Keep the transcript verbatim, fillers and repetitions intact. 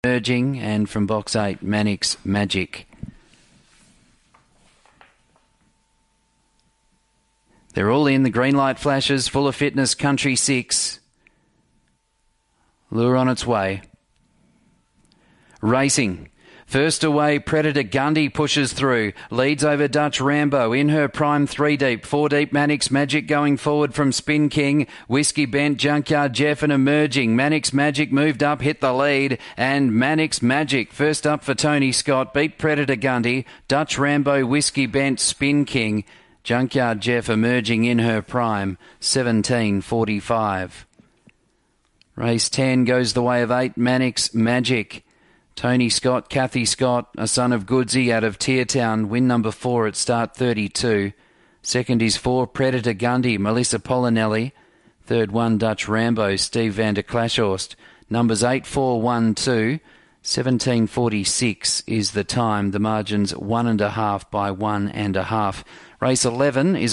Emerging, and from box eight, Mannix Magic. They're all in. The green light flashes. Full of Fitness, Country six. Lure on its way. Racing. First away, Predator Gundy pushes through. Leads over Dutch Rambo. In her prime, three deep. Four deep, Mannix Magic going forward from Spin King. Whiskey Bent, Junkyard Jeff and Emerging. Mannix Magic moved up, hit the lead. And Mannix Magic, first up for Tony Scott, beat Predator Gundy. Dutch Rambo, Whiskey Bent, Spin King. Junkyard Jeff Emerging in her prime, seventeen forty-five. Race ten goes the way of eight, Mannix Magic. Tony Scott, Kathy Scott, a son of Goodsey out of Teartown, win number four at start thirty-two. Second is four, Predator Gundy, Melissa Polinelli. Third one, Dutch Rambo, Steve van der Klashorst. Numbers eight, four, one, two. seventeen forty-six is the time. The margin's one and a half by one and a half. Race eleven is